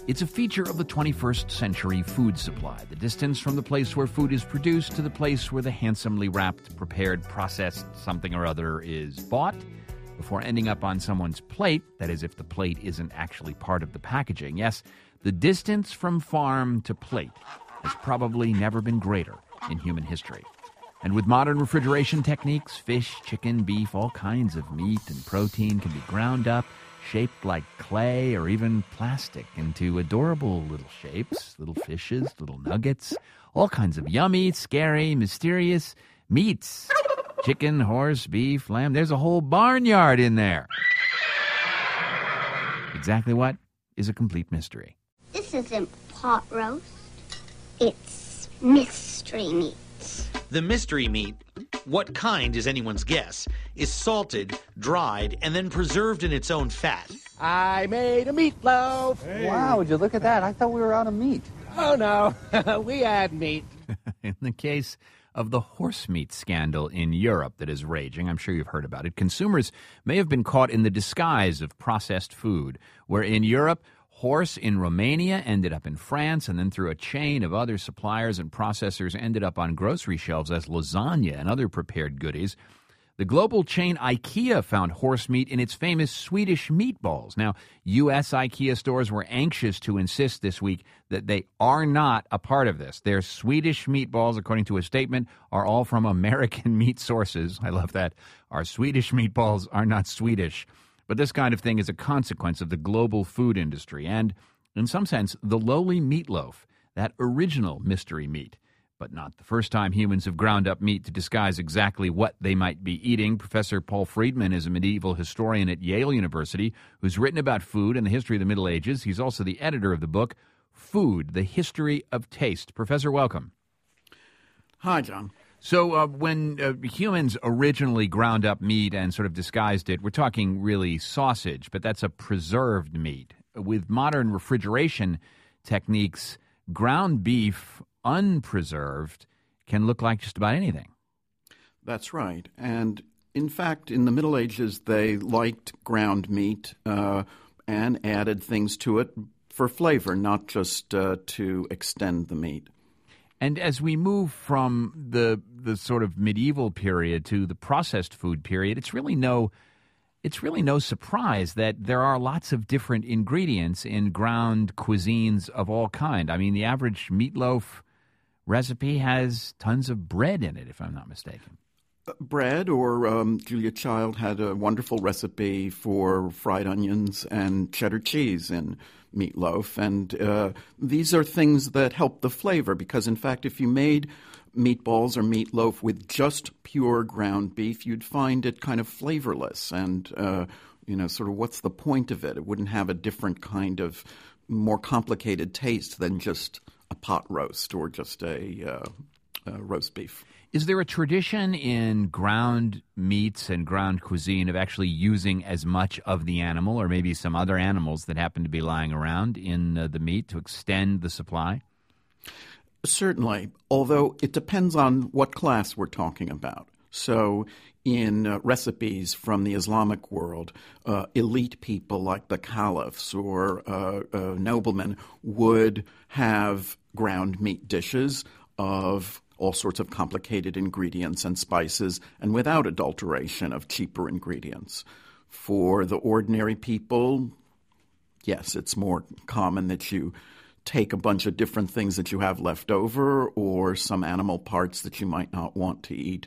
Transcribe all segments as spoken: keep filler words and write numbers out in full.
It's a feature of the twenty-first century food supply, the distance from the place where food is produced to the place where the handsomely wrapped, prepared, processed something or other is bought before ending up on someone's plate, that is, if the plate isn't actually part of the packaging. Yes, the distance from farm to plate has probably never been greater in human history. And with modern refrigeration techniques, fish, chicken, beef, all kinds of meat and protein can be ground up, shaped like clay or even plastic into adorable little shapes, little fishes, little nuggets, all kinds of yummy, scary, mysterious meats. Chicken, horse, beef, lamb, there's a whole barnyard in there. Exactly what is a complete mystery. This isn't pot roast. It's mystery meat. The mystery meat, what kind is anyone's guess, is salted, dried, and then preserved in its own fat. I made a meatloaf. Hey. Wow, would you look at that? I thought we were out of meat. Oh, no. We had meat. In the case of the horse meat scandal in Europe that is raging, I'm sure you've heard about it, consumers may have been caught in the disguise of processed food, where in Europe, horse in Romania ended up in France, and then through a chain of other suppliers and processors ended up on grocery shelves as lasagna and other prepared goodies. The global chain IKEA found horse meat in its famous Swedish meatballs. Now, U S IKEA stores were anxious to insist this week that they are not a part of this. Their Swedish meatballs, according to a statement, are all from American meat sources. I love that. Our Swedish meatballs are not Swedish. But this kind of thing is a consequence of the global food industry and, in some sense, the lowly meatloaf, that original mystery meat. But not the first time humans have ground up meat to disguise exactly what they might be eating. Professor Paul Friedman is a medieval historian at Yale University who's written about food and the history of the Middle Ages. He's also the editor of the book, Food, the History of Taste. Professor, welcome. Hi, John. So uh, when uh, humans originally ground up meat and sort of disguised it, we're talking really sausage, but that's a preserved meat. With modern refrigeration techniques, ground beef, unpreserved, can look like just about anything. That's right. And in fact, in the Middle Ages, they liked ground meat uh, and added things to it for flavor, not just uh, to extend the meat. And as we move from the the sort of medieval period to the processed food period, it's really no it's really no surprise that there are lots of different ingredients in ground cuisines of all kind. I mean, the average meatloaf recipe has tons of bread in it, if I'm not mistaken. Uh, bread, or um, Julia Child had a wonderful recipe for fried onions and cheddar cheese in meatloaf. And uh, these are things that help the flavor because, in fact, if you made meatballs or meatloaf with just pure ground beef, you'd find it kind of flavorless. And, uh, you know, sort of what's the point of it? It wouldn't have a different kind of more complicated taste than just a pot roast or just a, uh, a roast beef. Is there a tradition in ground meats and ground cuisine of actually using as much of the animal or maybe some other animals that happen to be lying around in uh, the meat to extend the supply? Certainly, although it depends on what class we're talking about. So in uh, recipes from the Islamic world, uh, elite people like the caliphs or uh, uh, noblemen would have ground meat dishes of all sorts of complicated ingredients and spices and without adulteration of cheaper ingredients. For the ordinary people, yes, it's more common that you take a bunch of different things that you have left over or some animal parts that you might not want to eat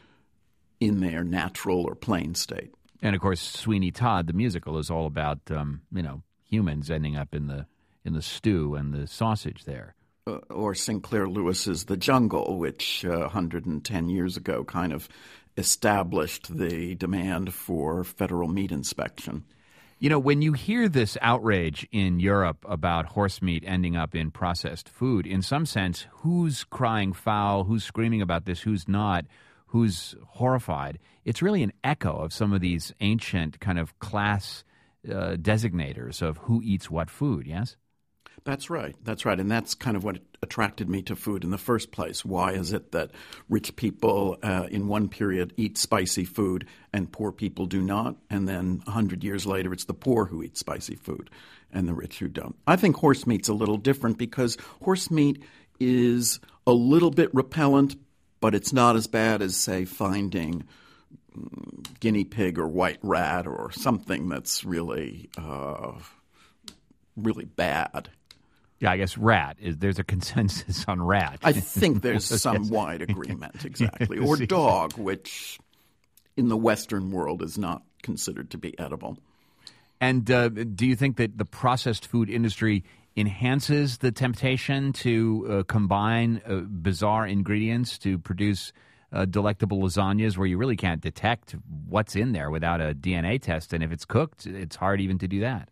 in their natural or plain state. And, of course, Sweeney Todd, the musical, is all about, um, you know, humans ending up in the in the stew and the sausage there. Uh, or Sinclair Lewis's The Jungle, which uh, one hundred ten years ago kind of established the demand for federal meat inspection. You know, when you hear this outrage in Europe about horse meat ending up in processed food, in some sense, who's crying foul, who's screaming about this, who's not, who's horrified? It's really an echo of some of these ancient kind of class uh, designators of who eats what food, yes? That's right. That's right. And that's kind of what attracted me to food in the first place. Why is it that rich people uh, in one period eat spicy food and poor people do not? And then a hundred years later, it's the poor who eat spicy food and the rich who don't. I think horse meat's a little different because horse meat is a little bit repellent, but it's not as bad as, say, finding guinea pig or white rat or something that's really, uh, really bad. Yeah, I guess rat. Is There's a consensus on rat. I think there's some wide agreement, exactly. Or dog, which in the Western world is not considered to be edible. And uh, do you think that the processed food industry enhances the temptation to uh, combine uh, bizarre ingredients to produce uh, delectable lasagnas where you really can't detect what's in there without a D N A test? And if it's cooked, it's hard even to do that.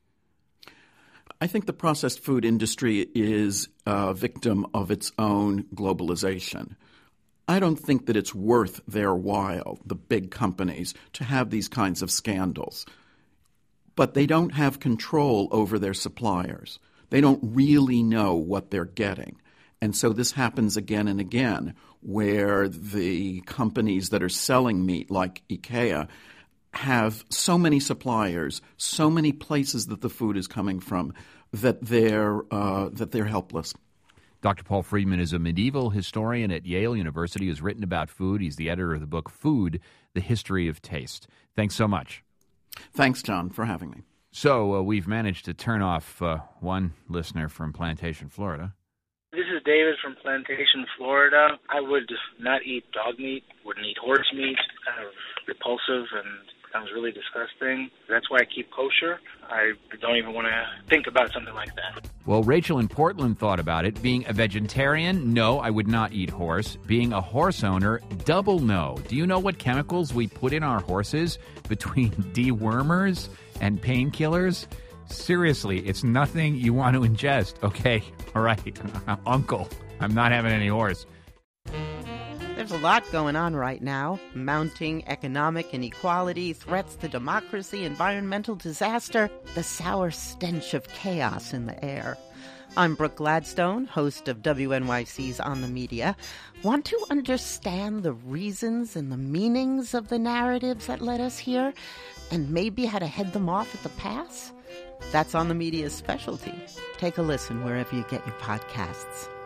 I think the processed food industry is a victim of its own globalization. I don't think that it's worth their while, the big companies, to have these kinds of scandals. But they don't have control over their suppliers. They don't really know what they're getting. And so this happens again and again, where the companies that are selling meat, like IKEA, have so many suppliers, so many places that the food is coming from, that they're uh, that they're helpless. Doctor Paul Friedman is a medieval historian at Yale University who's written about food. He's the editor of the book Food, The History of Taste. Thanks so much. Thanks, John, for having me. So uh, we've managed to turn off uh, one listener from Plantation, Florida. This is David from Plantation, Florida. I would not eat dog meat, wouldn't eat horse meat, kind of repulsive and sounds really disgusting. That's why I keep kosher. I don't even want to think about something like that. Well, Rachel in Portland thought about it. Being a vegetarian, no, I would not eat horse. Being a horse owner, double no. Do you know what chemicals we put in our horses between dewormers and painkillers? Seriously, it's nothing you want to ingest. Okay, all right, Uncle, I'm not having any horse. There's a lot going on right now. Mounting economic inequality, threats to democracy, environmental disaster, the sour stench of chaos in the air. I'm Brooke Gladstone, host of W N Y C's On the Media. Want to understand the reasons and the meanings of the narratives that led us here, and maybe how to head them off at the pass? That's On the Media's specialty. Take a listen wherever you get your podcasts.